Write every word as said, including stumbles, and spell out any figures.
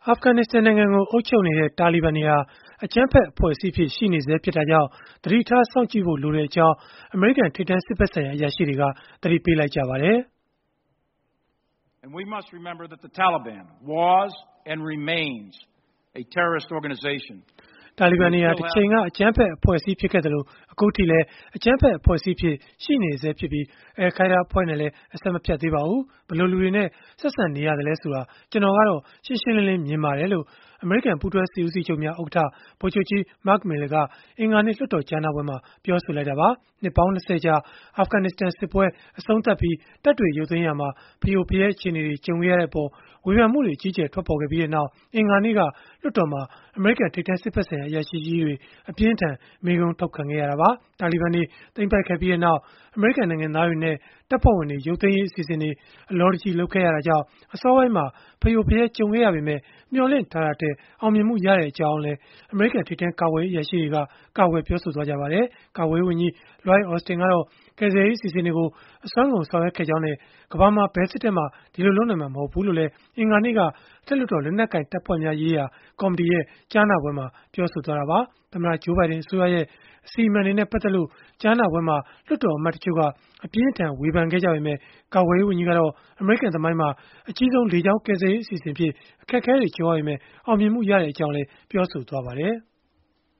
အာဖဂန်နစ္စတန်နိုင်ငံကို အုပ်ချုပ်နေတဲ့ တာလီဘန်တွေဟာ အကြမ်းဖက်အဖွဲ့အစည်းအဖြစ် ရှိနေဆဲ ဖြစ်တာကြောင့် သတိထားစောင့်ကြည့်ဖို့ လိုကြောင်း အမေရိကန် ထိပ်တန်းစစ်ဘက်ဆိုင်ရာ အရာရှိတွေက သတိပေးလိုက်ကြပါတယ်။ "တာလီဘန်တွေဟာ တချိန်က အကြမ်းဖက်အဖွဲ့အစည်း ဖြစ်ခဲ့သလို၊ အခုအထိလည်း အကြမ်းဖက်အဖွဲ့အစည်းအဖြစ် ရှိနေဆဲဖြစ်ပြီး၊ အယ်လ်ခိုင်းဒါးအဖွဲ့နဲ့လည်း အဆက်မဖြတ်သေးပါဘူး။ ဘယ်လိုလူတွေနဲ့ ဆက်ဆံနေရသလဲဆိုတာ ကျနော်ကတော့ ရှင်းရှင်းလင်းလင်း မြင်ပါတယ်။" လို့ အမေရိကန် ပူးတွဲစစ်ဦးစီးချုပ်များ ဥက္ကဋ္ဌ ဗိုလ်ချုပ်ကြီး Mark Milley က အင်္ဂါနေ့ လွှတ်တော်ကြားနာပွဲမှာ ပြောဆိုလိုက်တာပါ။ နှစ်ပေါင်း ၂၀ ကြာ အာဖဂန်နစ္စတန်စစ်ပွဲ အဆုံးသတ်ပြီး တပ်တွေရုပ်သိမ်းရာမှာ ဖရိုဖရဲ အခြေအနေတွေ ကြုံခဲ့ရတဲ့အပေါ် ဝေဖန်မှုတွေ အကြီးအကျယ် ထွက်ပေါ်ခဲ့ပြီးနောက် အင်္ဂါနေ့က လွှတ်တော်မှာ အမေရိကန် ထိပ်တန်းစစ်ဘက်ဆိုင်ရာ အရာရှိကြီးတွေ အပြင်းအထန် မေးခွန်းထုတ်ခံခဲ့ရတာပါ။ တာလီဘန်တွေ သိမ်းပိုက်ခဲ့ပြီးနောက် အမေရိကန်နိုင်ငံသားတွေနဲ့ တပ်ဖွဲ့ဝင်တွေ ရုပ်သိမ်းရေး အစီအစဉ်တွေ အလောတကြီး လုပ်ခဲ့ရတာကြောင့် အစောပိုင်းမှာ ဖရိုဖရဲ ကြုံခဲ့ရပေမဲ့ မျှော်လင့်ထားတာထက် အောင်မြင်မှုရခဲ့ကြောင်းလည်း အမေရိကန် ထိပ်တန်းကာကွယ်ရေး အရာရှိတွေက ကာကွယ်ပြောဆိုခဲ့ကြပါတယ်။ ကာကွယ်ရေးဝန်ကြီး Lloyd Austin ကတော့ ကယ်ဆယ်ရေး အစီအစဉ်တွေကို အစွမ်းကုန် ဆောင်ရွက်ခဲ့ကြောင်းနဲ့ ကမ္ဘာမှာ ဘယ်စစ်တပ်မှ ဒီလိုလုပ်နိုင်မှာ မဟုတ်ဘူးလို့လည်း အင်္ဂါနေ့က အထက်လွှတ်တော် လက်နက်ကိုင်တပ်ဖွဲ့များရေးရာ ကော်မတီရဲ့ ကြားနာပွဲမှာ ပြောဆိုခဲ့တာပါ။ သမ္မတ Joe Biden အစိုးရရဲ့ အစီအမံတွေနဲ့ ပတ်သက်လို့ ကြားနာပွဲမှာ လွှတ်တော်အမတ်တချို့က အပြင်းအထန် ဝေဖန်ခဲ့ကြပေမဲ့ ကာကွယ်ရေးဝန်ကြီးကတော့ အမေရိကန် သမိုင်းမှာ အကြီးဆုံး လေကြောင်းကယ်ဆယ်ရေး အစီအစဉ်အဖြစ် အခက်အခဲတွေ ကြုံရပေမဲ့ အောင်မြင်မှုရခဲ့ကြောင်းလည်း ပြောဆိုခဲ့ပါတယ်။